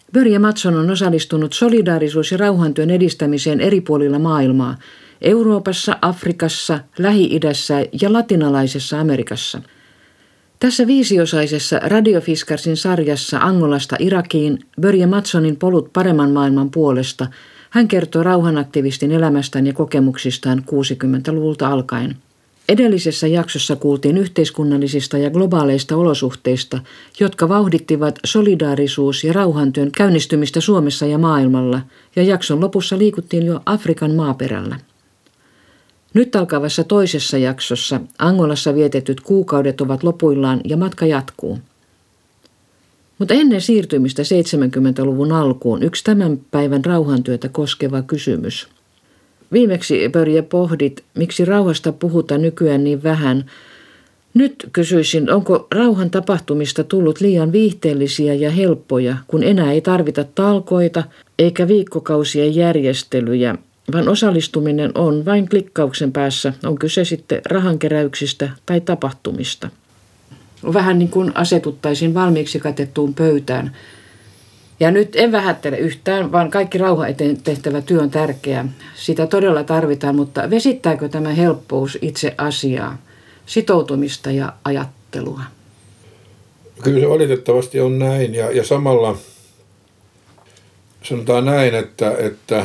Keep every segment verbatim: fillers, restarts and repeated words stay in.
Börje Mattsson on osallistunut solidaarisuus- ja rauhantyön edistämiseen eri puolilla maailmaa, Euroopassa, Afrikassa, Lähi-idässä ja latinalaisessa Amerikassa. Tässä viisiosaisessa Radio Fiskarsin sarjassa Angolasta Irakiin Börje Mattssonin polut paremman maailman puolesta hän kertoo rauhanaktivistin elämästään ja kokemuksistaan kuusikymmentäluvulta alkaen. Edellisessä jaksossa kuultiin yhteiskunnallisista ja globaaleista olosuhteista, jotka vauhdittivat solidaarisuus- ja rauhantyön käynnistymistä Suomessa ja maailmalla, ja jakson lopussa liikuttiin jo Afrikan maaperällä. Nyt alkavassa toisessa jaksossa Angolassa vietetyt kuukaudet ovat lopuillaan ja matka jatkuu. Mutta ennen siirtymistä seitsemänkymmentäluvun alkuun yksi tämän päivän rauhantyötä koskeva kysymys. Viimeksi, Börje, pohdit, miksi rauhasta puhutaan nykyään niin vähän. Nyt kysyisin, onko rauhan tapahtumista tullut liian viihteellisiä ja helppoja, kun enää ei tarvita talkoita eikä viikkokausien järjestelyjä, vaan osallistuminen on vain klikkauksen päässä, on kyse sitten rahankeräyksistä tai tapahtumista. Vähän niin kuin asetuttaisiin valmiiksi katettuun pöytään. Ja nyt en vähättele yhtään, vaan kaikki rauha eteen tehtävä työ on tärkeää. Sitä todella tarvitaan, mutta vesittääkö tämä helppous itse asiaa, sitoutumista ja ajattelua? Kyllä se valitettavasti on näin, ja, ja samalla sanotaan näin, että, että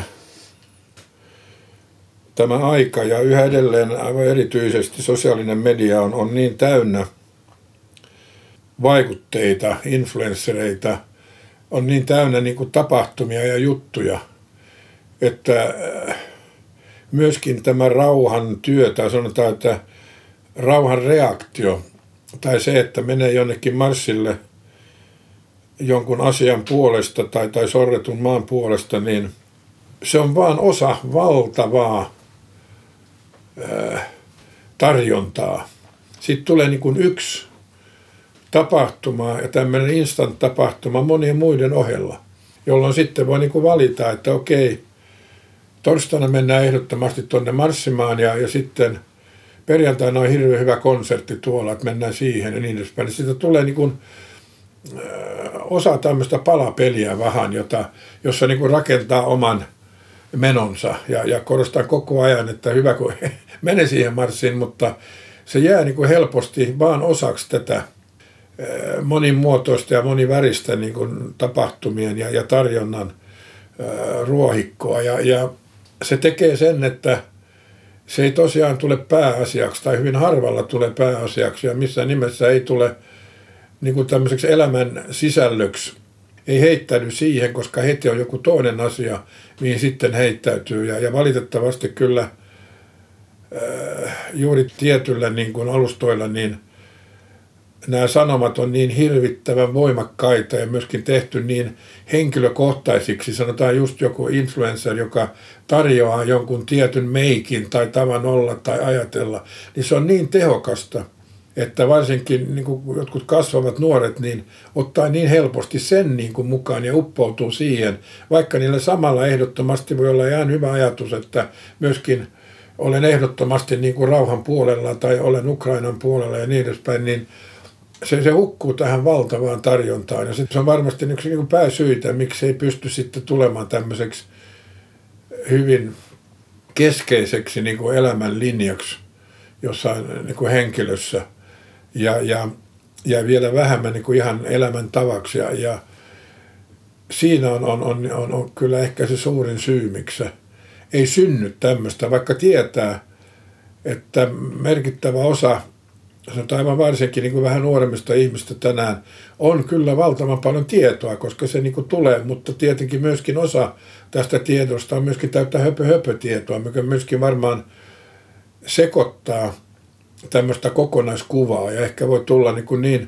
tämä aika ja yhä edelleen aivan erityisesti sosiaalinen media on, on niin täynnä vaikutteita, influenssereita, on niin täynnä niin kuin tapahtumia ja juttuja, että myöskin tämä rauhan työ, tai sanotaan, että rauhan reaktio, tai se, että menee jonnekin marssille jonkun asian puolesta tai, tai sorretun maan puolesta, niin se on vaan osa valtavaa ää, tarjontaa. Sitten tulee niin kuin yksi tapahtuma ja tämmöinen instant-tapahtuma monien muiden ohella, jolloin sitten voi niin kuin valita, että okei, torstaina mennään ehdottomasti tuonne marssimaan ja, ja sitten perjantaina on hirveän hyvä konsertti tuolla, että mennään siihen ja niin edespäin. Siitä tulee niin kuin, äh, osa tämmöistä palapeliä vähän, jota, jossa niin kuin rakentaa oman menonsa ja, ja korostan koko ajan, että hyvä kun menee siihen marssiin, mutta se jää niin kuin helposti vaan osaksi tätä monimuotoista ja moniväristä niin kuin tapahtumien ja, ja tarjonnan ää, ruohikkoa. Ja, ja se tekee sen, että se ei tosiaan tule pääasiaksi tai hyvin harvalla tulee pääasiaksi ja missään nimessä ei tule niin kuin tämmöiseksi elämän sisällöksi. Ei heittäydy siihen, koska heti on joku toinen asia, mihin sitten heittäytyy. Ja, ja valitettavasti kyllä ää, juuri tietyllä niin kuin alustoilla niin nämä sanomat on niin hirvittävän voimakkaita ja myöskin tehty niin henkilökohtaisiksi. Sanotaan just joku influencer, joka tarjoaa jonkun tietyn meikin tai tavan olla tai ajatella, niin se on niin tehokasta, että varsinkin niin kuin jotkut kasvavat nuoret niin ottaa niin helposti sen niin kuin mukaan ja uppoutuu siihen, vaikka niillä samalla ehdottomasti voi olla ihan hyvä ajatus, että myöskin olen ehdottomasti niin kuin rauhan puolella tai olen Ukrainan puolella ja niin edespäin, niin Se, se hukkuu tähän valtavaan tarjontaan ja se on varmasti yksi niin kuin pääsyitä, miksi ei pysty sitten tulemaan tämmöiseksi hyvin keskeiseksi niin kuin elämän linjaksi jossain niin kuin henkilössä ja, ja, ja vielä vähemmän niin kuin ihan elämän tavaksi. Ja, ja siinä on, on, on, on, on kyllä ehkä se suurin syy, miksi se ei synny tämmöistä, vaikka tietää, että merkittävä osa, sanotaan aivan varsinkin niin kuin vähän nuoremmista ihmistä tänään, on kyllä valtavan paljon tietoa, koska se niin kuin tulee, mutta tietenkin myöskin osa tästä tiedosta on myöskin täyttä höpö-höpö-tietoa, mikä myöskin varmaan sekoittaa tämmöistä kokonaiskuvaa ja ehkä voi tulla niin, kuin niin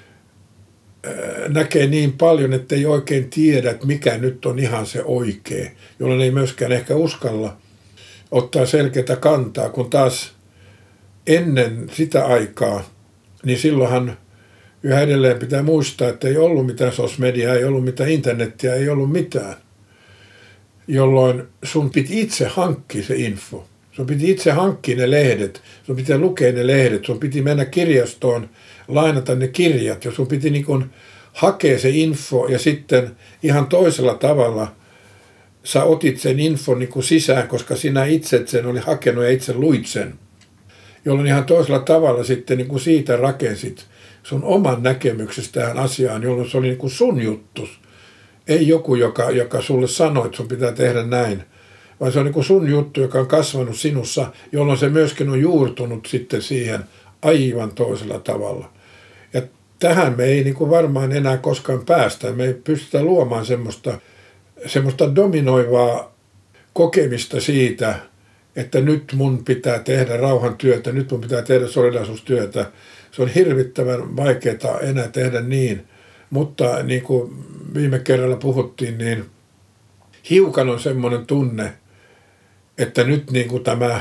näkee niin paljon, että ei oikein tiedä, että mikä nyt on ihan se oikea, jolloin ei myöskään ehkä uskalla ottaa selkeätä kantaa, kun taas ennen sitä aikaa, niin silloinhan yhä edelleen pitää muistaa, että ei ollut mitään sosmediaa, ei ollut mitään internettiä, ei ollut mitään, jolloin sun piti itse hankkia se info. Sun piti itse hankkia ne lehdet, sun piti lukea ne lehdet, sun piti mennä kirjastoon, lainata ne kirjat ja sun piti niin kuin hakee se info ja sitten ihan toisella tavalla sä otit sen infon niin kuin sisään, koska sinä itse sen oli hakenut ja itse luit sen. Jolloin ihan toisella tavalla sitten niin kuin siitä rakensit sun oman näkemyksesi tähän asiaan, jolloin se oli niin kuin sun juttus. Ei joku, joka, joka sulle sanoi, että sun pitää tehdä näin, vaan se on niin kuin sun juttu, joka on kasvanut sinussa, jolloin se myöskin on juurtunut sitten siihen aivan toisella tavalla. Ja tähän me ei niin kuin varmaan enää koskaan päästä. Me ei pystytä luomaan semmoista, semmoista dominoivaa kokemista siitä, että nyt mun pitää tehdä rauhantyötä, nyt mun pitää tehdä solidaarisuustyötä. Se on hirvittävän vaikeaa enää tehdä niin, mutta niin kuin viime kerralla puhuttiin, niin hiukan on semmoinen tunne, että nyt niin kuin tämä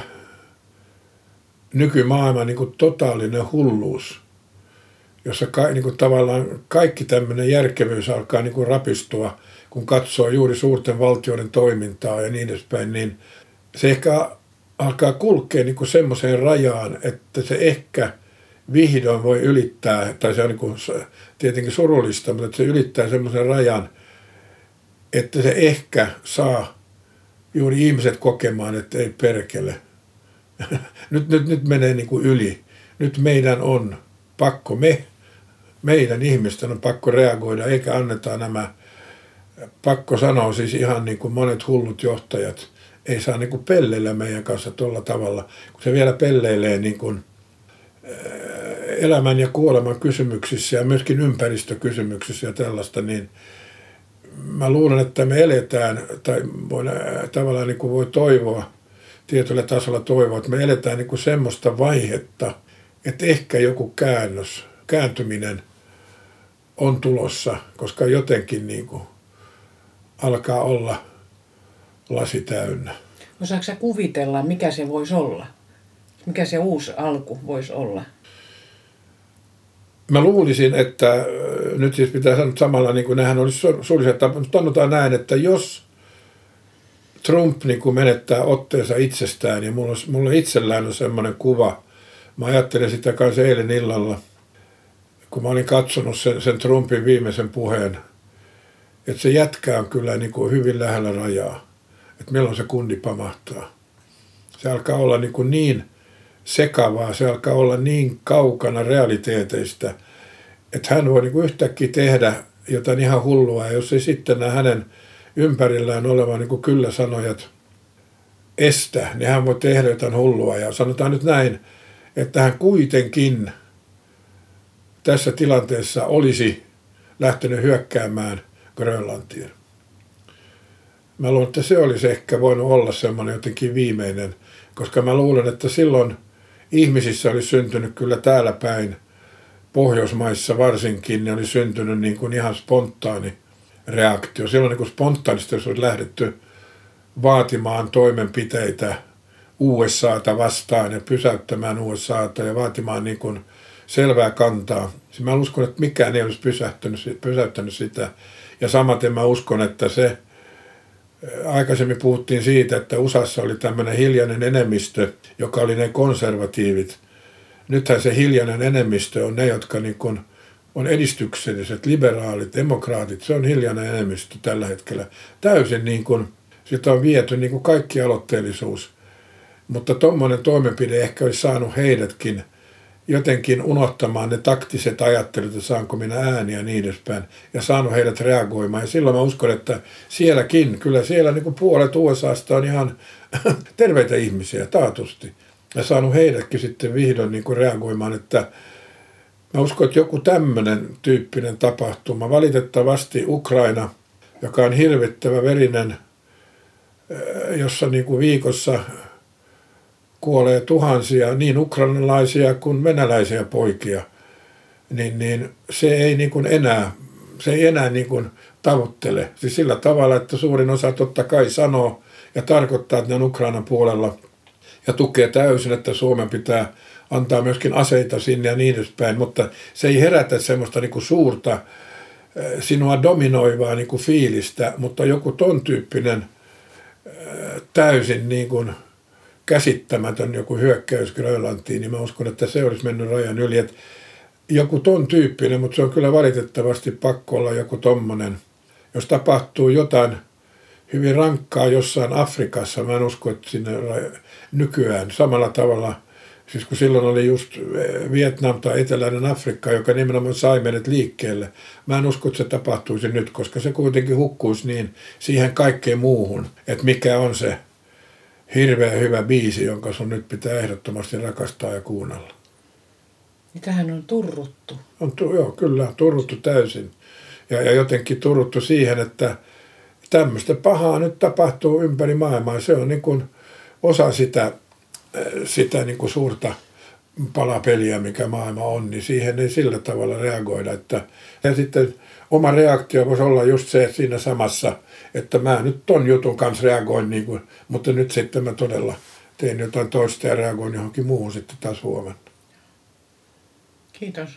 nykymaailman niin kuin totaalinen hulluus, jossa ka, niin kuin tavallaan kaikki tämmöinen järkevyys alkaa niin kuin rapistua, kun katsoo juuri suurten valtioiden toimintaa ja niin edespäin, niin se ehkä alkaa kulkea niin kuin semmoiseen rajaan, että se ehkä vihdoin voi ylittää, tai se on niin kuin tietenkin surullista, mutta että se ylittää semmoisen rajan, että se ehkä saa juuri ihmiset kokemaan, että ei perkele. nyt, nyt, nyt menee niin kuin yli. Nyt meidän on pakko, me, meidän ihmisten on pakko reagoida, eikä anneta nämä, pakko sanoa siis ihan niin kuin monet hullut johtajat, ei saa niin kuin pelleillä meidän kanssa tuolla tavalla, kun se vielä pelleilee niin kuin elämän ja kuoleman kysymyksissä ja myöskin ympäristökysymyksissä ja tällaista, niin mä luulen, että me eletään, tai voi, tavallaan niin kuin voi toivoa, tietyllä tasolla toivoa, että me eletään niin kuin semmoista vaihetta, että ehkä joku käännös, kääntyminen on tulossa, koska jotenkin niin kuin alkaa olla lasi täynnä. Osaatko sä kuvitella, mikä se voisi olla? Mikä se uusi alku voisi olla? Mä luulisin, että nyt siis pitää sanoa samalla, niin kuin nehän olisi suulliset tapat, mutta sanotaan näin, että jos Trump niin kuin menettää otteensa itsestään, ja mulla, mulla itsellään on semmoinen kuva, mä ajattelin sitä kanssa eilen illalla, kun mä olin katsonut sen, sen Trumpin viimeisen puheen, että se jätkä on kyllä niin kuin hyvin lähellä rajaa, että milloin se kundi pamahtaa. Se alkaa olla niin, kuin niin sekavaa, se alkaa olla niin kaukana realiteeteista, että hän voi niin kuin yhtäkkiä tehdä jotain ihan hullua, ja jos ei sitten nämä hänen ympärillään olevan niin kuin kyllä sanojat estä, niin hän voi tehdä jotain hullua. Ja sanotaan nyt näin, että hän kuitenkin tässä tilanteessa olisi lähtenyt hyökkäämään Grönlantiin. Mä luulen, että se olisi ehkä voinut olla semmoinen jotenkin viimeinen, koska mä luulen, että silloin ihmisissä oli syntynyt kyllä täällä päin, Pohjoismaissa varsinkin, niin oli syntynyt niin kuin ihan spontaani reaktio. Silloin niin kuin spontaanisti olisi lähdetty vaatimaan toimenpiteitä U S A:ta vastaan ja pysäyttämään U S A:ta ja vaatimaan niin kuin selvää kantaa. Mä uskon, että mikään ei olisi pysäyttänyt, pysäyttänyt sitä. Ja samaten mä uskon, että se, aikaisemmin puhuttiin siitä, että U S A:ssa oli tämmöinen hiljainen enemmistö, joka oli ne konservatiivit. Nythän se hiljainen enemmistö on ne, jotka niin kuin on edistykselliset, liberaalit, demokraatit. Se on hiljainen enemmistö tällä hetkellä. Täysin niin kuin, sitä on viety niin kuin kaikki aloitteellisuus. Mutta tuommoinen toimenpide ehkä olisi saanut heidätkin jotenkin unohtamaan ne taktiset ajattelut, että saanko minä ääniä ja niin edespäin, ja saanut heidät reagoimaan. Ja silloin mä uskon, että sielläkin, kyllä siellä niin kuin puolet U S A:sta on ihan terveitä ihmisiä, taatusti. Ja saanut heidätkin sitten vihdoin niin kuin reagoimaan, että mä uskon, että joku tämmöinen tyyppinen tapahtuma. Valitettavasti Ukraina, joka on hirvittävä verinen, jossa niin kuin viikossa kuolee tuhansia niin ukrainalaisia kuin venäläisiä poikia, niin, niin se ei niin kuin enää, se ei enää niin kuin tavoittele. Siis sillä tavalla, että suurin osa totta kai sanoo ja tarkoittaa, että ne on Ukrainan puolella ja tukee täysin, että Suomen pitää antaa myöskin aseita sinne ja niin edespäin, mutta se ei herätä semmoista niin kuin suurta sinua dominoivaa niin kuin fiilistä, mutta joku ton tyyppinen täysin niin kuin käsittämätön joku hyökkäys Grönlantiin, niin mä uskon, että se olisi mennyt rajan yli. Et joku ton tyyppinen, mutta se on kyllä valitettavasti pakko olla joku tommonen. Jos tapahtuu jotain hyvin rankkaa jossain Afrikassa, mä en usko, että sinne nykyään samalla tavalla, siis kun silloin oli just Vietnam tai Eteläinen Afrikka, joka nimenomaan sai meidät liikkeelle. Mä en usko, että se tapahtuisi nyt, koska se kuitenkin hukkuisi niin siihen kaikkeen muuhun, että mikä on se hirveän hyvä biisi, jonka sun nyt pitää ehdottomasti rakastaa ja kuunnella. Tähän on turruttu. On, joo, kyllä, turruttu täysin. Ja, ja jotenkin turruttu siihen, että tämmöistä pahaa nyt tapahtuu ympäri maailmaa. Se on niin kuin osa sitä, sitä niin kuin suurta palapeliä, mikä maailma on, niin siihen ei sillä tavalla reagoida. Että, ja sitten oma reaktio voisi olla just se siinä samassa, että mä nyt ton jutun kanssa reagoin, niin kuin, mutta nyt sitten mä todella tein jotain toista ja reagoin johonkin muuhun sitten taas huomenna. Kiitos.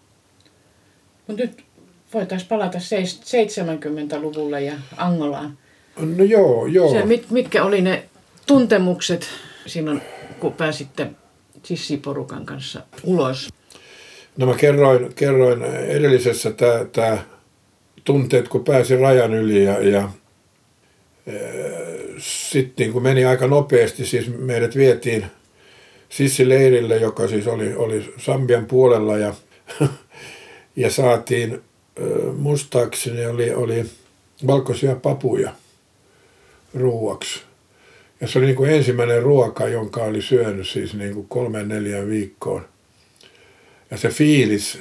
Mutta nyt voitaisiin palata seitsemänkymmentäluvulle ja Angolaan. No joo, joo. Se, mit, mitkä oli ne tuntemukset silloin, kun pääsitte sissiporukan kanssa ulos? No mä kerroin, kerroin edellisessä tämä tunteet, kun pääsin rajan yli ja, ja e, sitten niin kun meni aika nopeasti, siis meidät vietiin sissileirille, joka siis oli, oli Sambian puolella ja, ja saatiin muistaakseni oli, oli valkoisia papuja ruuaksi. Ja se oli niin kuin ensimmäinen ruoka, jonka oli syönyt siis niin kuin kolmeen neljään viikkoon. Ja se fiilis,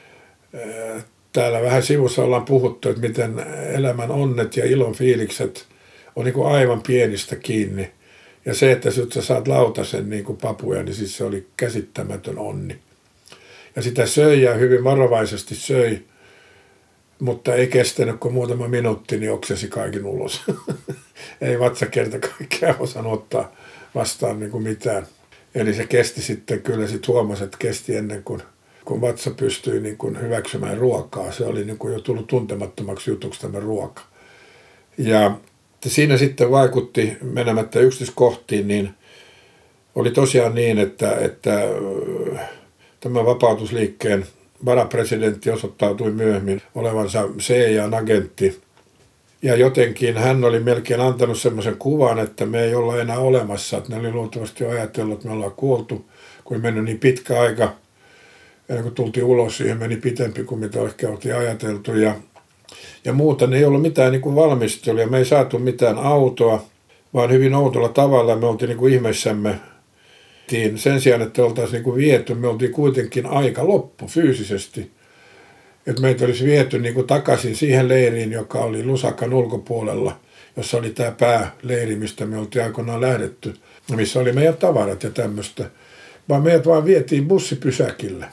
täällä vähän sivussa ollaan puhuttu, että miten elämän onnet ja ilon fiilikset on niin kuin aivan pienistä kiinni. Ja se, että sä saat lautasen niin kuin papuja, niin siis se oli käsittämätön onni. Ja sitä söi ja hyvin varovaisesti söi, mutta ei kestänyt kuin muutama minuutti, niin oksesi kaiken ulos. Ei vatsa kerta kaikkea osannut ottaa vastaan niin kuin mitään. Eli se kesti sitten, kyllä sitten huomasi, että kesti ennen kuin kun vatsa pystyi niin kuin hyväksymään ruokaa. Se oli niin kuin jo tullut tuntemattomaksi jutuksi tämä ruoka. Ja siinä sitten vaikutti, menemättä yksityiskohtiin, niin oli tosiaan niin, että, että tämä vapautusliikkeen varapresidentti osoittautui myöhemmin olevansa C I A-agentti. Ja jotenkin hän oli melkein antanut semmoisen kuvan, että me ei olla enää olemassa. Että ne oli luultavasti jo ajatellut, että me ollaan kuoltu, kun meni niin pitkä aika. Ja kun tultiin ulos, siihen meni pitempi kuin mitä ehkä oltiin ajateltu. Ja, ja muuta, ne ei ollut mitään niin kuin valmistelua. Me ei saatu mitään autoa, vaan hyvin outolla tavalla me oltiin niin kuin ihmeissämme. Sen sijaan, että oltaisiin niin kuin viety, me oltiin kuitenkin aika loppu fyysisesti. Että meitä olisi viety niin kuin takaisin siihen leiriin, joka oli Lusakan ulkopuolella, jossa oli tämä pääleiri, mistä me oltiin aikoinaan lähdetty, missä oli meidän tavarat ja tämmöistä. Vaan meidät vaan vietiin bussipysäkille.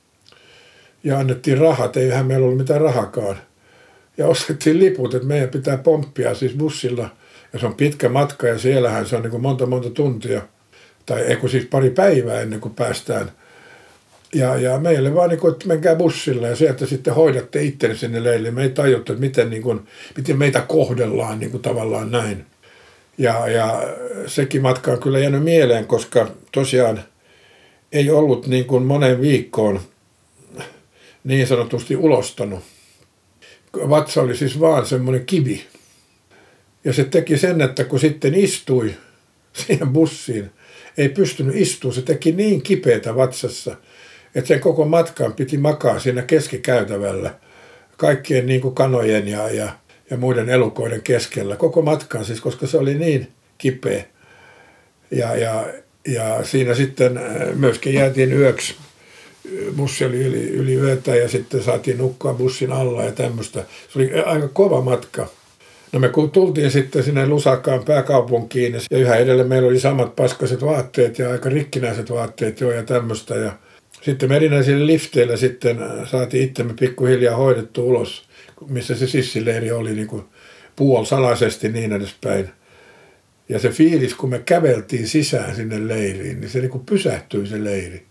Ja annettiin rahat, eihän meillä ollut mitään rahakaan. Ja ostettiin liput, että meidän pitää pomppia siis bussilla. Ja se on pitkä matka ja siellähän se on niin kuin monta monta tuntia. Tai eikö siis pari päivää ennen kuin päästään. Ja, ja meille vaan niin kuin, että menkää bussilla ja sieltä sitten hoidatte itteni sinne leirille. Me ei tajuttu, että miten, niin kuin, miten meitä kohdellaan niin kuin tavallaan näin. Ja, ja sekin matka on kyllä jäänyt mieleen, koska tosiaan ei ollut niin kuin monen viikkoon niin sanotusti ulostanut. Vatsa oli siis vaan semmoinen kivi. Ja se teki sen, että kun sitten istui siihen bussiin, ei pystynyt istumaan. Se teki niin kipeätä vatsassa, että sen koko matkan piti makaa siinä keskikäytävällä kaikkien niin kuin kanojen ja, ja, ja muiden elukoiden keskellä. Koko matkan siis, koska se oli niin kipeä. Ja, ja, ja siinä sitten myöskin jäätiin yöksi. Bussi oli yli, yli yötä ja sitten saatiin nukkua bussin alla ja tämmöistä. Se oli aika kova matka. No me kun tultiin sitten sinne Lusakaan pääkaupunkiin ja yhä edelleen meillä oli samat paskaset vaatteet ja aika rikkinäiset vaatteet jo ja tämmöistä. Ja sitten me erinäisillä lifteillä sitten saatiin itsemme pikkuhiljaa hoidettu ulos, missä se sissileiri oli niin kuin puolsalaisesti niin edespäin. Ja se fiilis, kun me käveltiin sisään sinne leiriin, niin se niin kuin pysähtyi se leiri.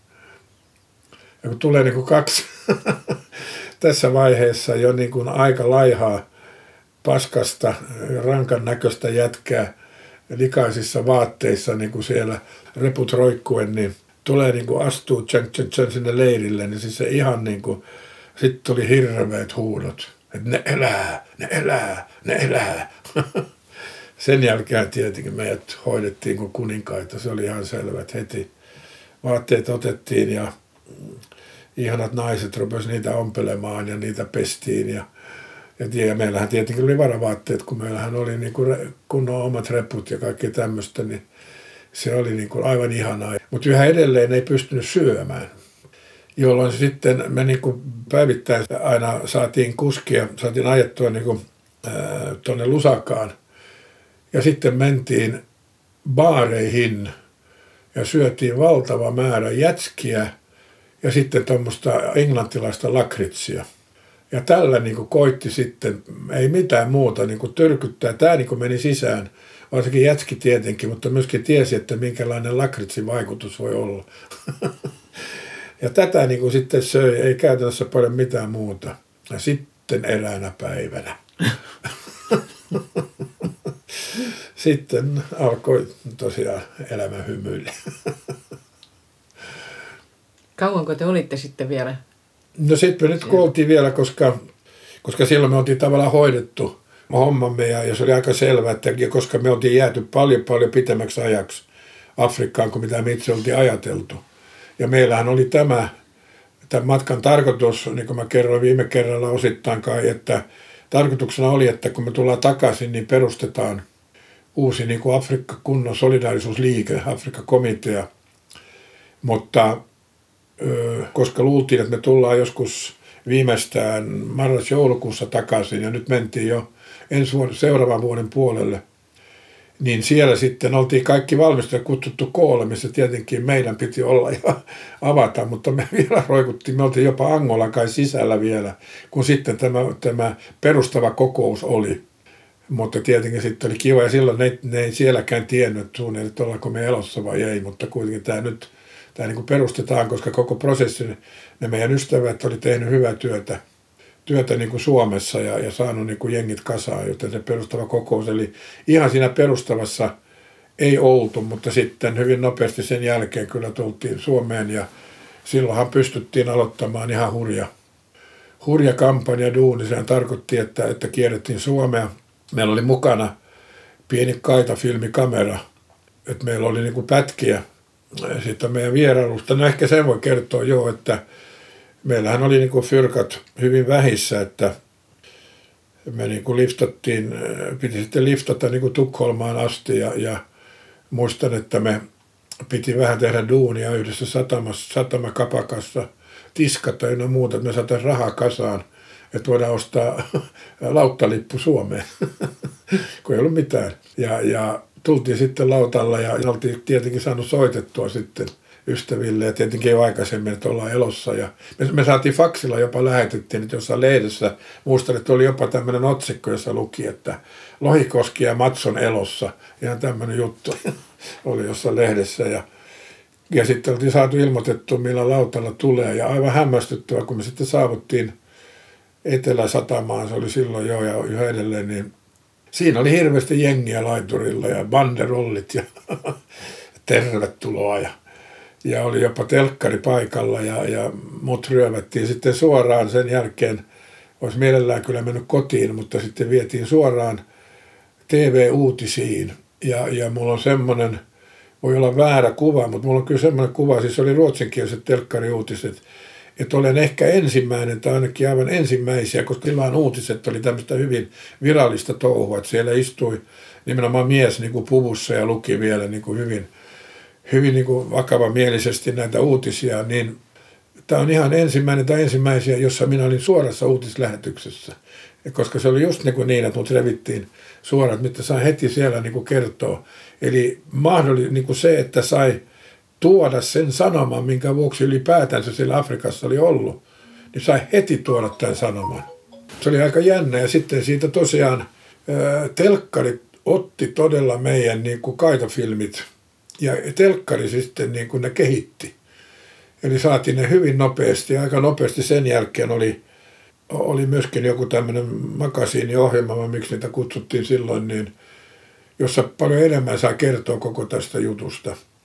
Ja kun tulee niin kuin kaksi tässä vaiheessa jo niin kuin aika laihaa, paskasta, rankan näköistä jätkää likaisissa vaatteissa, niin kuin siellä reput roikkuen, niin tulee niin kuin astuu tjan, tjan, tjan sinne leirille, niin siis se ihan niin kuin, sitten tuli hirveät huudot, että ne elää, ne elää, ne elää. Sen jälkeen tietenkin meidät hoidettiin kuin kuninkaita, se oli ihan selvä, että heti vaatteet otettiin ja ihanat naiset rupesivat niitä ompelemaan ja niitä pestiin ja Ja, ja meillähän tietenkin oli varavaatteet, kun meillähän oli niin kuin kunnon omat reput ja kaikki tämmöistä, niin se oli niin kuin aivan ihanaa. Mutta yhä edelleen ei pystynyt syömään, jolloin sitten me niin kuin päivittäin aina saatiin kuskia, saatiin ajettua niin kuin, ää, tuonne Lusakaan. Ja sitten mentiin baareihin ja syötiin valtava määrä jätskiä ja sitten tuommoista englantilaista lakritsia. Ja tällä niin kuin koitti sitten, ei mitään muuta, niin kuin tyrkyttää. Tämä niin kuin meni sisään, varsinkin jätski tietenkin, mutta myöskin tiesi, että minkälainen lakritsin vaikutus voi olla. Ja tätä niin kuin sitten söi, ei käytännössä paljon mitään muuta. Ja sitten eräänä päivänä. Sitten alkoi tosiaan elämä hymyille. Kauanko te olitte sitten vielä? No sitten me nyt kuoltiin vielä, koska, koska silloin me oltiin tavallaan hoidettu hommamme ja, ja se oli aika selvää, että koska me oltiin jääty paljon paljon pitemmäksi ajaksi Afrikkaan kuin mitä me itse oltiin ajateltu. Ja meillähän oli tämä, tämän matkan tarkoitus, niin kuin mä kerroin viime kerralla osittain kai, että tarkoituksena oli, että kun me tullaan takaisin, niin perustetaan uusi niin kuin Afrikka-kunnon solidaarisuusliike, Afrikka-komitea, mutta koska luultiin, että me tullaan joskus viimeistään marras-joulukuussa takaisin ja nyt mentiin jo ensi vuoden, seuraavan vuoden puolelle, niin siellä sitten oltiin kaikki valmistuja kutsuttu koolle, missä tietenkin meidän piti olla ja avata, mutta me vielä roikuttiin, me oltiin jopa Angolan kai sisällä vielä, kun sitten tämä, tämä perustava kokous oli. Mutta tietenkin sitten oli kiva ja silloin ne, ne ei sielläkään tiennyt suunnilleen, että ollaanko me elossa vai ei, mutta kuitenkin tämä nyt Tämä niin kuin perustetaan, koska koko prosessi, ne meidän ystävät oli tehnyt hyvää työtä, työtä niin kuin Suomessa ja, ja saanut niin kuin jengit kasaan, joten se perustava kokous. Eli ihan siinä perustavassa ei oltu, mutta sitten hyvin nopeasti sen jälkeen kyllä tultiin Suomeen ja silloinhan pystyttiin aloittamaan ihan hurja, hurja kampanja duuni. Sehän tarkoitti, että, että kierrettiin Suomea. Meillä oli mukana pieni kaitafilmikamera, että meillä oli niin kuin pätkiä sitten meidän vierailusta. No ehkä sen voi kertoa jo, että meillähän oli niin kuin fyrkat hyvin vähissä, että me niin kuin liftattiin, piti sitten liftata niin kuin Tukholmaan asti ja, ja muistan, että me piti vähän tehdä duunia yhdessä satamassa, satamakapakassa, tiskata ja muuta, että me saataisiin rahaa kasaan, että voidaan ostaa lauttalippu Suomeen, kun ei ollut mitään. Ja, ja tultiin sitten lautalla ja oltiin tietenkin saanut soitettua sitten ystäville ja tietenkin jo aikaisemmin, että ollaan elossa. Ja me, me saatiin faksilla jopa lähetettiin, että jossain lehdessä, muistan, että oli jopa tämmöinen otsikko, jossa luki, että Lohikoski ja Matson elossa. Ihan tämmöinen juttu oli jossain lehdessä. Ja, ja sitten oltiin saatu ilmoitettua, millä lautalla tulee. Ja aivan hämmästyttävää, kun me sitten saavuttiin Etelä-Satamaan, se oli silloin jo ja yhä edelleen, niin siinä oli hirveästi jengiä laiturilla ja banderollit ja tervetuloa ja, ja oli jopa telkkari paikalla ja, ja mut ryövättiin sitten suoraan sen jälkeen. Olisi mielellään kyllä mennyt kotiin, mutta sitten vietiin suoraan T V-uutisiin ja, ja mulla on semmoinen, voi olla väärä kuva, mutta mulla on kyllä semmoinen kuva, siis oli ruotsinkieliset telkkariuutiset, että olen ehkä ensimmäinen tai ainakin aivan ensimmäisiä, koska silloin uutiset oli tämmöistä hyvin virallista touhua, että siellä istui nimenomaan mies niin kuin puvussa ja luki vielä niin kuin hyvin, hyvin niin kuin vakavamielisesti näitä uutisia, niin tämä on ihan ensimmäinen tai ensimmäisiä, jossa minä olin suorassa uutislähetyksessä, koska se oli just niin, kuin niin että mut revittiin suoraan, että sai heti siellä niin kuin kertoa. Eli mahdollisesti niin kuin se, että sai tuoda sen sanoman, minkä vuoksi ylipäätänsä siellä Afrikassa oli ollut, niin sai heti tuoda tämän sanoman. Se oli aika jännä ja sitten siitä tosiaan ää, telkkari otti todella meidän niin kuin kaitafilmit ja telkkari sitten niin kuin ne kehitti. Eli saatiin ne hyvin nopeasti ja aika nopeasti sen jälkeen oli, oli myöskin joku tämmöinen makasiiniohjelma, miksi niitä kutsuttiin silloin, niin, jossa paljon enemmän saa kertoa koko tästä jutusta.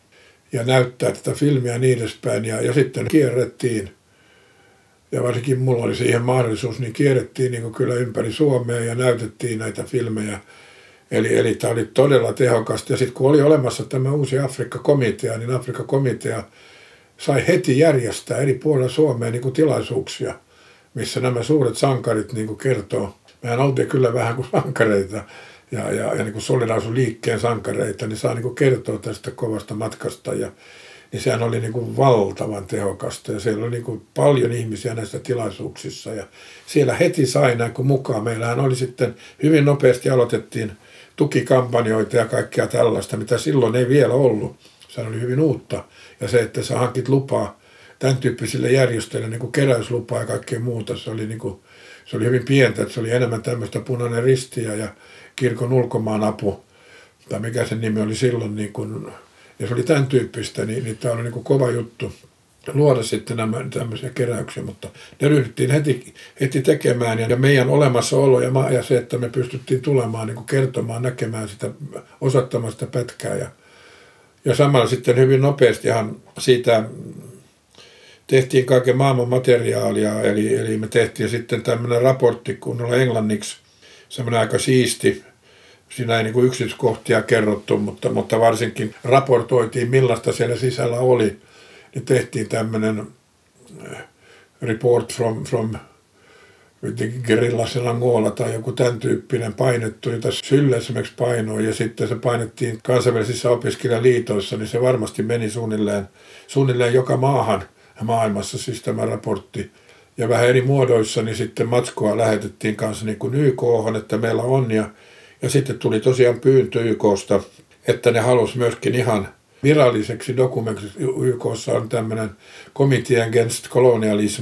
ja näyttää tätä filmiä niin edespäin. Ja, ja sitten kierrettiin, ja varsinkin mulla oli siihen mahdollisuus, niin kierrettiin niin kuin kyllä ympäri Suomea ja näytettiin näitä filmejä. Eli, eli tämä oli todella tehokasta. Ja sitten kun oli olemassa tämä uusi Afrikka-komitea, niin Afrikka-komitea sai heti järjestää eri puolilla Suomea niin kuin tilaisuuksia, missä nämä suuret sankarit niin kuin kertoo. Mehän oltiin kyllä vähän kuin sankareita ja, ja, ja niin kuin solidaarisuusliikkeen sankareita, niin saa niin kuin kertoa tästä kovasta matkasta. Ja, niin sehän oli niin kuin valtavan tehokasta ja siellä oli niin kuin paljon ihmisiä näissä tilaisuuksissa. Ja siellä heti sai näin kuin mukaan. Meillähän oli sitten hyvin nopeasti aloitettiin tukikampanjoita ja kaikkea tällaista, mitä silloin ei vielä ollut. Se oli hyvin uutta. Ja se, että sä hankit lupaa tämän tyyppisille järjestöille, niin kuin keräyslupaa ja kaikkea muuta, se oli, niin kuin, se oli hyvin pientä. Että se oli enemmän tämmöistä Punainen Ristiä ja kirkon ulkomaanapu, tai mikä sen nimi oli silloin, niin kuin, ja se oli tämän tyyppistä, niin, niin tämä oli niin kuin kova juttu luoda sitten nämä tämmöisiä keräyksiä, mutta ne ryhdyttiin heti, heti tekemään ja meidän olemassaolo ja, ja se, että me pystyttiin tulemaan niin kuin kertomaan, näkemään sitä, osoittamaan sitä pätkää ja, ja samalla sitten hyvin nopeastihan siitä tehtiin kaiken maailman materiaalia, eli, eli me tehtiin sitten tämmöinen raportti kunnolla englanniksi, semmoinen aika siisti. Siinä ei niin kuin yksityiskohtia kerrottu, mutta, mutta varsinkin raportoitiin, millaista siellä sisällä oli. Niin tehtiin tämmöinen report from, from Guerrillas in Angola tai joku tämän tyyppinen painettu, jota Sylle esimerkiksi painoi ja sitten se painettiin kansainvälisissä opiskelijaliitoissa, niin se varmasti meni suunnilleen, suunnilleen joka maahan maailmassa siis tämä raportti. Ja vähän eri muodoissa, niin sitten matskua lähetettiin kanssa niin kuin Y K:hon, että meillä on ja Ja sitten tuli tosiaan pyyntö Y K:sta, että ne halusi myöskin ihan viralliseksi dokumentiksi. Y K:ssa on tämmöinen Committee Against Colonialism,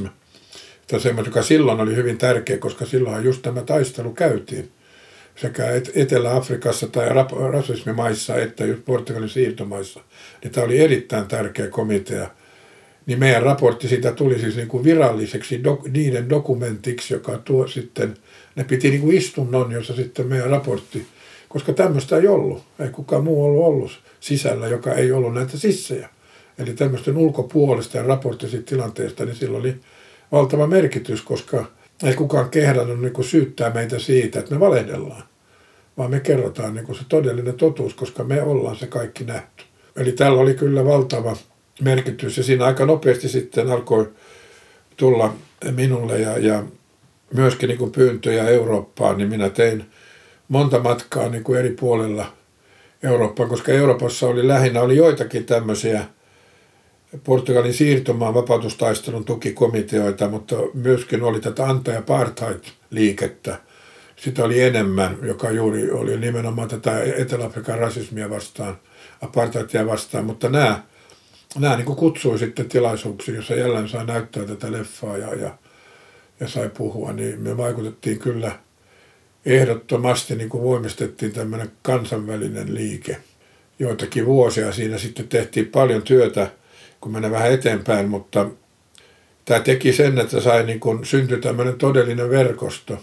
joka silloin oli hyvin tärkeä, koska silloinhan just tämä taistelu käytiin sekä Etelä-Afrikassa tai rasismimaissa että just Portugalin siirtomaissa. Niin tämä oli erittäin tärkeä komitea. Niin meidän raportti siitä tuli siis niin kuin viralliseksi dok- niiden dokumentiksi, joka tuo sitten, ne piti niin kuin istunnon, jossa sitten meidän raportti, koska tämmöistä ei ollut. Ei kukaan muu ollut ollut sisällä, joka ei ollut näitä sissejä. Eli tämmöisten ulkopuolista ja raportti siitä tilanteesta, niin sillä oli valtava merkitys, koska ei kukaan kehdannut niin kuin syyttää meitä siitä, että me valehdellaan, vaan me kerrotaan niin kuin se todellinen totuus, koska me ollaan se kaikki nähty. Eli tällä oli kyllä valtava merkitys ja siinä aika nopeasti sitten alkoi tulla minulle ja, ja myöskin niin kuin pyyntöjä Eurooppaan, niin minä tein monta matkaa niin kuin eri puolella Eurooppaan, koska Euroopassa oli lähinnä oli joitakin tämmöisiä Portugalin siirtomaan vapautustaistelun tukikomiteoita, mutta myöskin oli tätä anti-apartheid-liikettä. Sitä oli enemmän, joka juuri oli nimenomaan tätä Etelä-Afrikan rasismia vastaan, apartheidia vastaan, mutta nämä Nämä niin kuin kutsui sitten tilaisuuksiin, jossa jälleen sai näyttää tätä leffaa ja, ja, ja sai puhua, niin me vaikutettiin kyllä ehdottomasti, niin kuin voimistettiin tämmöinen kansainvälinen liike. Joitakin vuosia siinä sitten tehtiin paljon työtä, kun mennään vähän eteenpäin, mutta tämä teki sen, että sai niin kuin syntyi tämmöinen todellinen verkosto.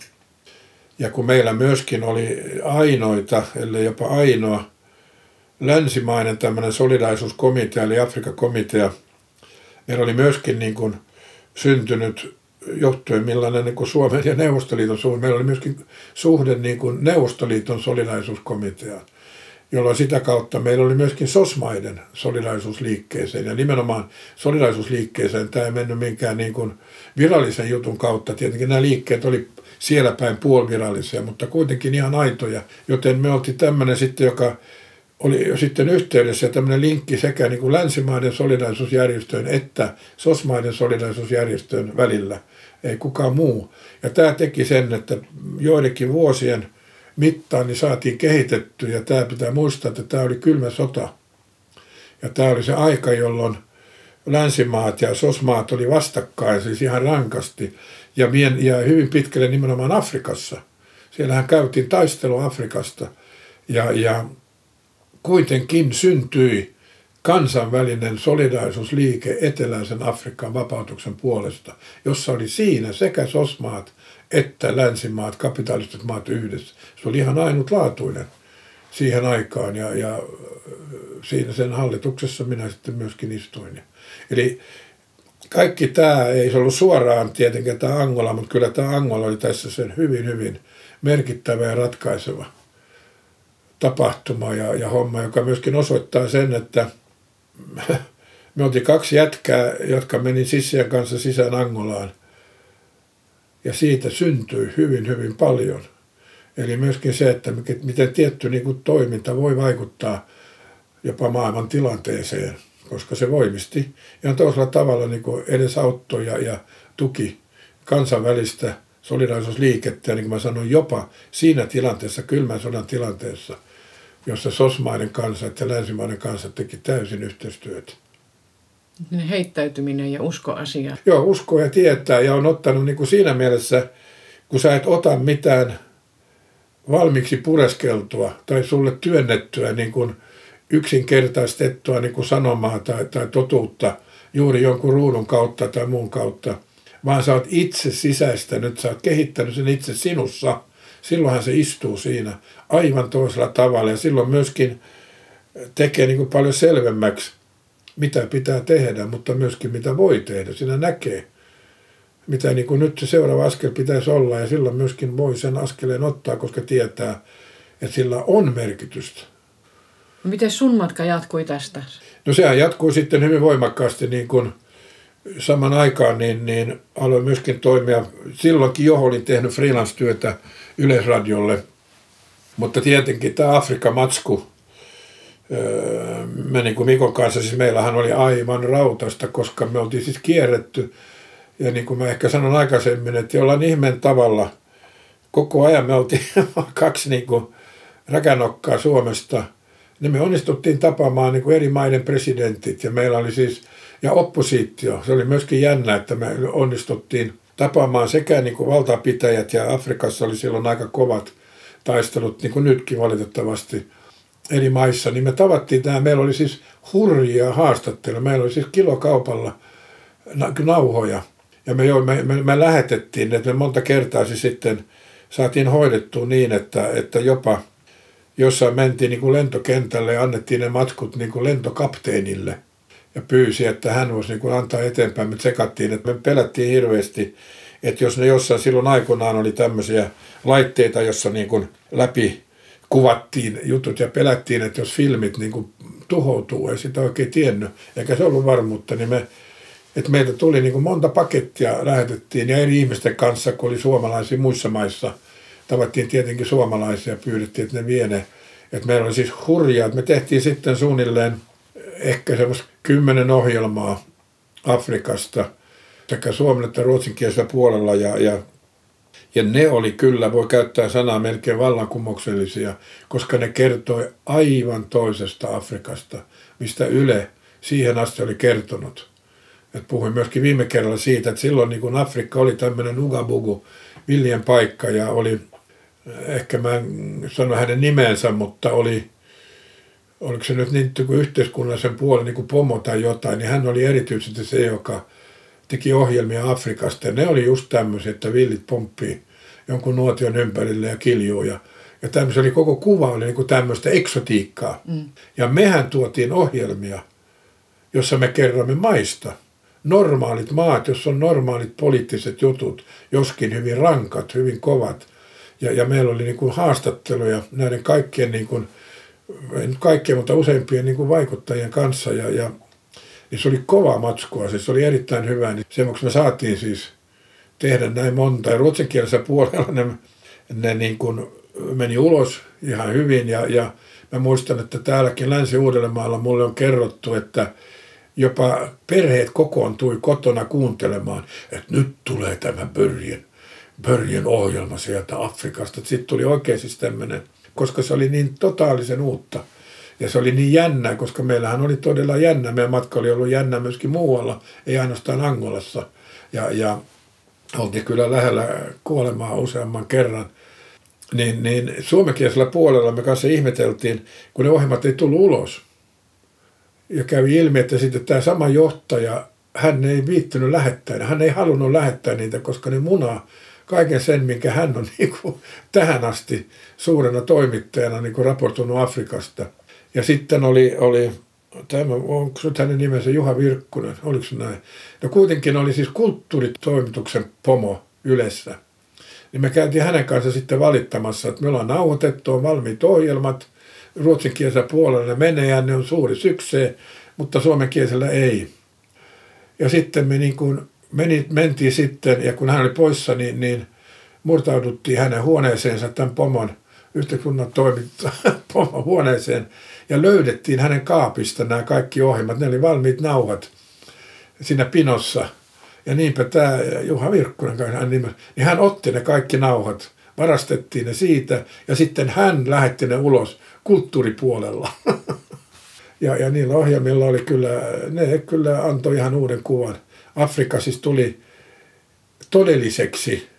Ja kun meillä myöskin oli ainoita, ellei jopa ainoa, länsimainen tämmöinen solidaarisuuskomitea, eli Afrikka-komitea. Meillä oli myöskin niin kuin syntynyt, johtuen millainen niin kuin Suomen ja Neuvostoliiton suhde, meillä oli myöskin suhde niin kuin Neuvostoliiton solidaarisuuskomiteaan, jolloin sitä kautta meillä oli myöskin sosmaiden solidaarisuusliikkeeseen. Ja nimenomaan solidaarisuusliikkeeseen tämä ei mennyt minkään niin kuin virallisen jutun kautta. Tietenkin nämä liikkeet oli siellä päin puolivirallisia, mutta kuitenkin ihan aitoja, joten me oltiin tämmöinen sitten, joka oli sitten yhteydessä tämmöinen linkki sekä niin kuin länsimaiden solidaarisuusjärjestöön että sosmaiden solidaarisuusjärjestöön välillä, ei kukaan muu. Ja tämä teki sen, että joidenkin vuosien mittaan niin saatiin kehitetty, ja tämä pitää muistaa, että tämä oli kylmä sota. Ja tämä oli se aika, jolloin länsimaat ja sosmaat oli vastakkain, siis ihan rankasti, ja, mien, ja hyvin pitkälle nimenomaan Afrikassa. Siellähän käytiin taistelu Afrikasta, ja, ja kuitenkin syntyi kansainvälinen solidaarisuusliike eteläisen Afrikan vapautuksen puolesta, jossa oli siinä sekä sosmaat että länsimaat, kapitalistiset maat yhdessä. Se oli ihan ainutlaatuinen. siihen aikaan ja, ja siinä sen hallituksessa minä sitten myöskin istuin. Eli kaikki tämä ei se ollut suoraan tietenkään tämä Angola, mutta kyllä tämä Angola oli tässä sen hyvin, hyvin merkittävä ja ratkaiseva tapahtuma ja, ja homma, joka myöskin osoittaa sen, että me oltiin kaksi jätkää, jotka meni sissien kanssa sisään Angolaan ja siitä syntyi hyvin, hyvin paljon. Eli myöskin se, että miten tietty niin kuin toiminta voi vaikuttaa jopa maailman tilanteeseen, koska se voimisti ihan toisella tavalla niin kuin edesauttoi ja, ja tuki kansainvälistä solidaarisuusliikettä. Ja niin kuin mä sanoin, jopa siinä tilanteessa, kylmän sodan tilanteessa, jossa sosmaiden kansat ja länsimaiden kansat teki täysin yhteistyötä. Heittäytyminen ja uskoasia. Joo, usko ja tietää ja on ottanut niin kuin siinä mielessä, kun sä et ota mitään valmiiksi pureskeltua tai sulle työnnettyä niin kuin yksinkertaistettua niin kuin sanomaa tai, tai totuutta juuri jonkun ruudun kautta tai muun kautta, vaan sä oot itse sisäistänyt, sä oot kehittänyt sen itse sinussa. Silloinhan se istuu siinä aivan toisella tavalla ja silloin myöskin tekee niin kuin paljon selvemmäksi, mitä pitää tehdä, mutta myöskin mitä voi tehdä. Siinä näkee, mitä niin kuin nyt se seuraava askel pitäisi olla ja silloin myöskin voi sen askeleen ottaa, koska tietää, että sillä on merkitystä. Miten sun matka jatkui tästä? No sehän jatkui sitten hyvin voimakkaasti niin kuin saman aikaan, niin, niin aloin myöskin toimia. Silloinkin jo olin tehnyt freelance-työtä Yleisradiolle, mutta tietenkin tämä Afrikka-matsku, me niin kuin Mikon kanssa, siis meillähän oli aivan rautasta, koska me oltiin siis kierretty. Ja niin kuin mä ehkä sanon aikaisemmin, että jollain ihmeen tavalla koko ajan me oltiin kaksi niin kuin räkänokkaa Suomesta. Niin me onnistuttiin tapaamaan niin kuin eri maiden presidentit ja meillä oli siis, ja oppositio. Se oli myöskin jännä, että me onnistuttiin tapaamaan sekä niin kuin valtapitäjät ja Afrikassa oli silloin aika kovat taistelut, niin kuin nytkin valitettavasti eri maissa. Niin me tavattiin tämä, meillä oli siis hurjia haastatteluja, meillä oli siis kilokaupalla nauhoja. Ja me, jo, me, me, me lähetettiin, että me monta kertaa siis sitten saatiin hoidettua niin, että, että jopa jossain mentiin niin kuin lentokentälle ja annettiin ne matkut niin kuin lentokapteenille ja pyysi, että hän voisi niin kuin antaa eteenpäin. Me tsekattiin, että me pelättiin hirveästi, että jos ne jossain silloin aikoinaan oli tämmöisiä laitteita, jossa niin kuin läpi kuvattiin jutut ja pelättiin, että jos filmit niin kuin tuhoutuu, ei sitä oikein tiennyt, eikä se ollut varmuutta, niin me että meiltä tuli niin kuin monta pakettia lähetettiin ja eri ihmisten kanssa, kun oli suomalaisia muissa maissa. Tavattiin tietenkin suomalaisia ja pyydettiin, että ne vie ne. Että meillä oli siis hurjaa. Me tehtiin sitten suunnilleen ehkä semmoista kymmenen ohjelmaa Afrikasta sekä suomen että ruotsinkielisellä puolella. Ja, ja, ja ne oli kyllä, voi käyttää sanaa melkein vallankumouksellisia, koska ne kertoi aivan toisesta Afrikasta, mistä Yle siihen asti oli kertonut. Et puhuin myöskin viime kerralla siitä, että silloin niin kun Afrikka oli tämmöinen ugabugu, villien paikka ja oli, ehkä mä en sano hänen nimensä, mutta oli, oliko se nyt niin kuin yhteiskunnallisen puolen niin kuin pomo tai jotain, niin hän oli erityisesti se, joka teki ohjelmia Afrikasta. Ja ne oli just tämmöisiä, että villit pomppii jonkun nuotion ympärille ja kiljuu. Ja, ja tämmöisiä oli koko kuva, oli niin kuin tämmöistä eksotiikkaa. Mm. Ja mehän tuotiin ohjelmia, jossa me kerromme maista. Normaalit maat, jos on normaalit poliittiset jutut, joskin hyvin rankat, hyvin kovat. Ja, ja meillä oli niin kuin haastatteluja näiden kaikkien, niin kuin, ei nyt kaikkien, mutta useimpien niin kuin vaikuttajien kanssa. Ja, ja niin se oli kova matskua, siis se oli erittäin hyvä. Niin sen vuoksi me saatiin siis tehdä näin monta. Ja ruotsinkielisellä puolella ne, ne niin kuin meni ulos ihan hyvin. Ja, ja mä muistan, että täälläkin Länsi-Uudellamaalla mulle on kerrottu, että jopa perheet kokoontui kotona kuuntelemaan, että nyt tulee tämä Börjen, Börjen ohjelma sieltä Afrikasta. Sitten tuli oikein siis tämmöinen, koska se oli niin totaalisen uutta. Ja se oli niin jännää, koska meillähän oli todella jännä. Meidän matka oli ollut jännä myöskin muualla, ei ainoastaan Angolassa. Ja, ja oltiin kyllä lähellä kuolemaa useamman kerran. Niin, niin suomenkielisellä puolella me kanssa ihmeteltiin, kun ne ohjelmat ei tullut ulos. Ja kävi ilmi, että sitten tämä sama johtaja, hän ei viittynyt lähettää. Hän ei halunnut lähettää niitä, koska ne muna kaiken sen, minkä hän on niin kuin tähän asti suurena toimittajana niin kuin raportoinut Afrikasta. Ja sitten oli, oli tämä, onko nyt hänen nimensä Juha Virkkunen, oliko se näin? No kuitenkin oli siis kulttuuritoimituksen pomo Ylessä. Niin me käytiin hänen kanssa sitten valittamassa, että me ollaan nauhoitettu, on valmiit ohjelmat, ruotsinkielisellä puolella ne menee ja ne on suuri syksee, mutta suomenkielisellä ei. Ja sitten me niin kuin meni, mentiin sitten, ja kun hän oli poissa, niin, niin murtauduttiin hänen huoneeseensa, tämän pomon, yhteiskunnan toimittajan pomon huoneeseen, ja löydettiin hänen kaapista nämä kaikki ohjelmat. Ne oli valmiit nauhat siinä pinossa. Ja niinpä tämä Juha Virkkunen, niin hän otti ne kaikki nauhat, varastettiin ne siitä, ja sitten hän lähetti ne ulos kulttuuripuolella. Ja, ja niillä ohjelmilla oli kyllä, ne kyllä antoi ihan uuden kuvan. Afrikka siis tuli todelliseksi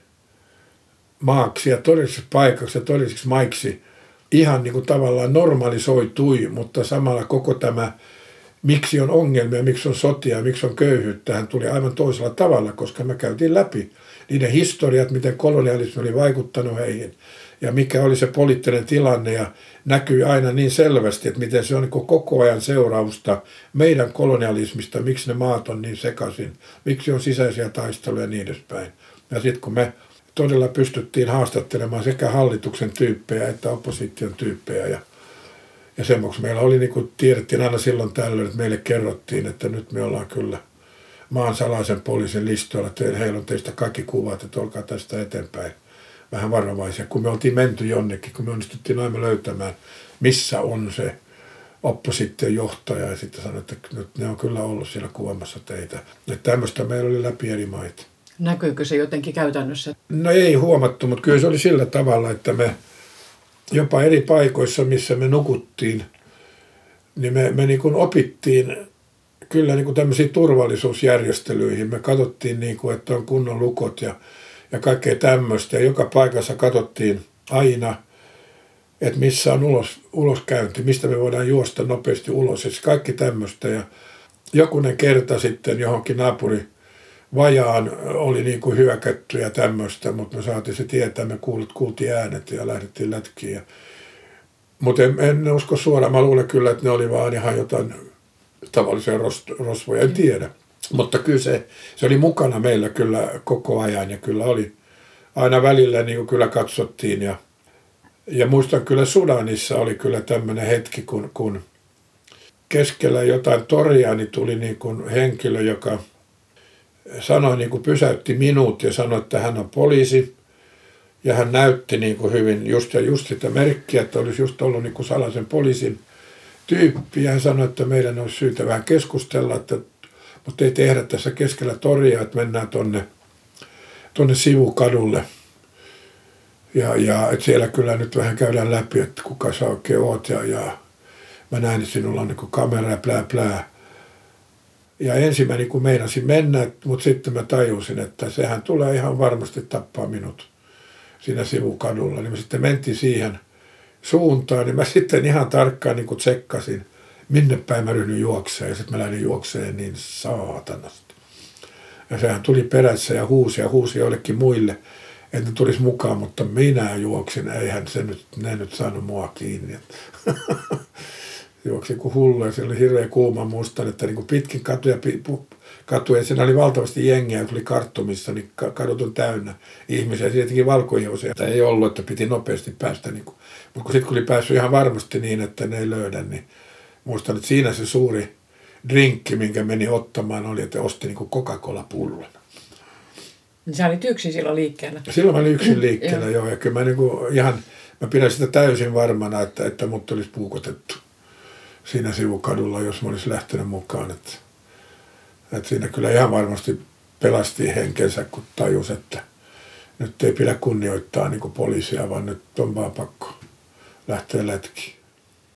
maaksi ja todelliseksi paikaksi ja todelliseksi maiksi ihan niin kuin tavallaan normalisoitui, mutta samalla koko tämä, miksi on ongelmia, miksi on sotia, miksi on köyhyyttä, hän tuli aivan toisella tavalla, koska me käytiin läpi niiden historiat, miten kolonialismi oli vaikuttanut heihin ja mikä oli se poliittinen tilanne ja näkyy aina niin selvästi, että miten se on niin koko ajan seurausta meidän kolonialismista, miksi ne maat on niin sekaisin, miksi on sisäisiä taisteluja ja niin edespäin. Ja sitten kun me todella pystyttiin haastattelemaan sekä hallituksen tyyppejä että opposition tyyppejä ja, ja sen vuoksi meillä oli, niin kuin tiedettiin aina silloin tällöin, että meille kerrottiin, että nyt me ollaan kyllä maan salaisen poliisin listoilla, että heillä on teistä kaikki kuvat, että olkaa tästä eteenpäin vähän varovaisia. Kun me oltiin menty jonnekin, kun me onnistuttiin aina löytämään, missä on se opposition johtaja, ja sitten sanoi, että nyt ne on kyllä ollut siellä kuvaamassa teitä. Että tämmöistä meillä oli läpi eri maita. Näkyykö se jotenkin käytännössä? No ei huomattu, mutta kyllä se oli sillä tavalla, että me jopa eri paikoissa, missä me nukuttiin, niin me, me niin kuin opittiin kyllä niin kuin tämmöisiin turvallisuusjärjestelyihin. Me katsottiin, niin kuin, että on kunnon lukot ja, ja kaikkea tämmöistä. Ja joka paikassa katsottiin aina, että missä on ulos, uloskäynti, mistä me voidaan juosta nopeasti ulos. Ja kaikki tämmöistä. Ja jokunen kerta sitten johonkin naapuri vajaan oli niin kuin hyökätty ja tämmöistä, mutta me saatiin se tietää, me kuultiin äänet ja lähdettiin lätkiin. Mutta en, en usko suoraan, mä luulen kyllä, että ne oli vaan ihan jotain tavallisia rosvoja, en tiedä. Mutta kyllä se, se oli mukana meillä kyllä koko ajan ja kyllä oli aina välillä niin kuin kyllä katsottiin. Ja, ja muistan kyllä Sudanissa oli kyllä tämmöinen hetki, kun, kun keskellä jotain toria niin tuli niin kuin henkilö, joka sanoi, niin kuin pysäytti minut ja sanoi, että hän on poliisi. Ja hän näytti niin kuin hyvin just, ja just sitä merkkiä, että olisi just ollut niin kuin salaisen poliisin tyyppi. Ja hän sanoi, että meidän olisi syytä vähän keskustella, että, mutta ei tehdä tässä keskellä toria, että mennään tuonne tonne sivukadulle. Ja, ja että siellä kyllä nyt vähän käydään läpi, että kuka sä oikein oot. Ja, ja mä näin, että sinulla on niin kuin kamera ja plää plää. Ja ensin mä niin kuin meinasin mennä, mutta sitten mä tajusin, että sehän tulee ihan varmasti tappaa minut siinä sivukadulla. Niin mä sitten mentiin siihen suuntaan, niin mä sitten ihan tarkkaan niin kuin tsekkasin, minne päin mä ryhdyin juokseen. Ja sitten mä lähdin juokseen niin saatanasti. Ja sehän tuli perässä ja huusi ja huusi jollekin muille, että ne tulisi mukaan, mutta minä juoksin. Eihän se nyt, ne nyt saanut mua kiinni. Juoksi kuin hullu ja siellä oli hirveän kuuma, muistan, että niin kuin pitkin katuja, katuja, siinä oli valtavasti jengiä, kun oli Karttumissa, niin kadut on täynnä ihmisiä, tietenkin valkoihoisia. Ei ollut, että piti nopeasti päästä, niin kuin, mutta kun sitten kun oli päässyt ihan varmasti niin, että ne ei löydä, niin muistan, että siinä se suuri drinkki, minkä meni ottamaan, oli, että osti niin kuin Coca-Cola-pullon. Sä olit yksin silloin liikkeellä? Silloin mä olin yksin liikkeellä, joo, ja kyllä mä, niin kuin ihan, mä pidän sitä täysin varmana, että, että mut olisi puukotettu siinä sivukadulla, jos mä olisin lähtenyt mukaan. Että, että siinä kyllä ihan varmasti pelasti henkensä, kun tajus, että nyt ei pidä kunnioittaa niin kuin poliisia, vaan nyt on vaan pakko lähteä lätkiin.